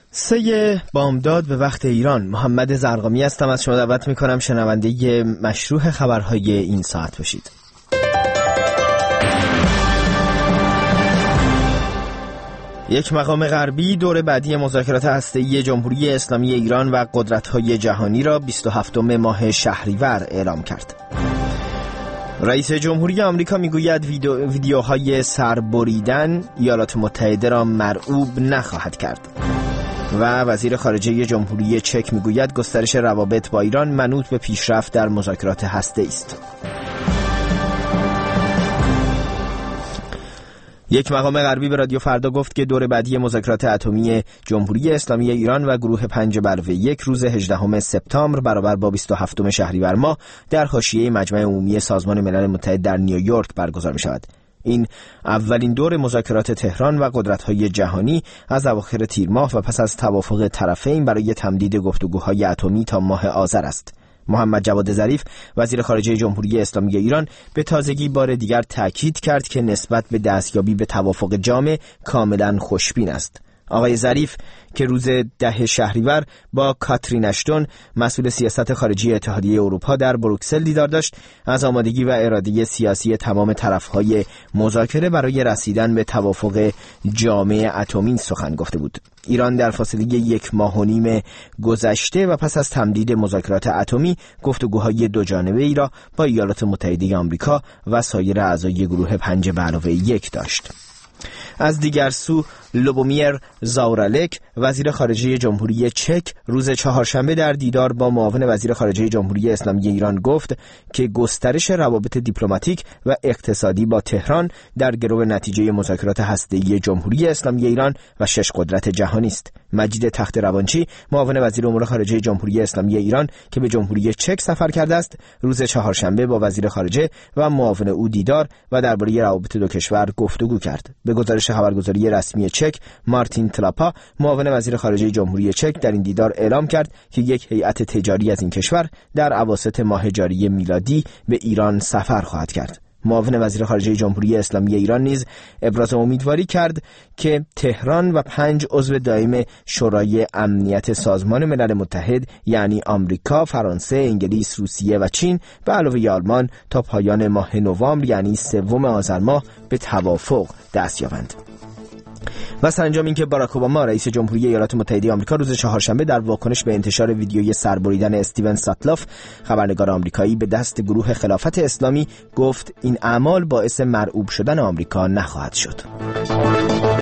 3 بامداد به وقت ایران. محمد زرقامی هستم. از شما دعوت میکنم شنونده مشروح خبرهای این ساعت باشید. یک مقام غربی دور بعدی مذاکرات هسته‌ای جمهوری اسلامی ایران و قدرت‌های جهانی را 27 ماه شهریور اعلام کرد. رئیس جمهوری آمریکا میگوید ویدیوهای سربریدن ایالات متحده را مرعوب نخواهد کرد. و وزیر خارجه جمهوری چک میگوید گسترش روابط با ایران منوط به پیشرفت در مذاکرات هسته‌ای است. یک مقام غربی به رادیو فردا گفت که دور بعدی مذاکرات اتمی جمهوری اسلامی ایران و گروه 5+1 روز 18 سپتامبر برابر با 27 شهریور ماه در حاشیه مجمع عمومی سازمان ملل متحد در نیویورک برگزار می شود. این اولین دور مذاکرات تهران و قدرت‌های جهانی از اواخر تیر ماه و پس از توافق طرفین برای تمدید گفتگوهای اتمی تا ماه آذر است. محمد جواد ظریف وزیر خارجه جمهوری اسلامی ایران به تازگی بار دیگر تاکید کرد که نسبت به دستیابی به توافق جامع کاملا خوشبین است. آقای ظریف که روز 10 شهریور با کاترین اشتون مسئول سیاست خارجی اتحادیه اروپا در بروکسل دیدار داشت، از آمادگی و اراده سیاسی تمام طرف‌های مذاکره برای رسیدن به توافق جامع اتمی سخن گفته بود. ایران در فاصله 1.5 ماه گذشته و پس از تمدید مذاکرات اتمی گفتگوهای دوجانبه‌ای را با ایالات متحده آمریکا و سایر اعضای گروه 5+1 داشت. از دیگر سو لوبومیر زاورالک وزیر خارجه جمهوری چک روز چهارشنبه در دیدار با معاون وزیر خارجه جمهوری اسلامی ایران گفت که گسترش روابط دیپلماتیک و اقتصادی با تهران در گرو نتیجه مذاکرات هسته‌ای جمهوری اسلامی ایران و 6 قدرت جهانی است. مجید تخت روانچی معاون وزیر امور خارجه جمهوری اسلامی ایران که به جمهوری چک سفر کرده است، روز چهارشنبه با وزیر خارجه و معاون او دیدار و درباره روابط دو کشور گفتگو کرد. به گزارش خبرگزاری رسمی چک، مارتین تلاپا معاون وزیر خارجه جمهوری چک در این دیدار اعلام کرد که یک هیئت تجاری از این کشور در اواسط ماه جاری میلادی به ایران سفر خواهد کرد. معاون وزیر خارجه جمهوری اسلامی ایران نیز ابراز امیدواری کرد که تهران و 5 عضو دائم شورای امنیت سازمان ملل متحد یعنی آمریکا، فرانسه، انگلیس، روسیه و چین به علاوه آلمان تا پایان ماه نوامبر یعنی 3 آذر ماه به توافق دست یابند. و سرانجام اینکه باراک اوباما رئیس جمهوری ایالات متحده آمریکا روز چهارشنبه در واکنش به انتشار ویدیوی سربریدن استیون ساتلاف خبرنگار آمریکایی به دست گروه خلافت اسلامی گفت این اعمال باعث مرعوب شدن آمریکا نخواهد شد.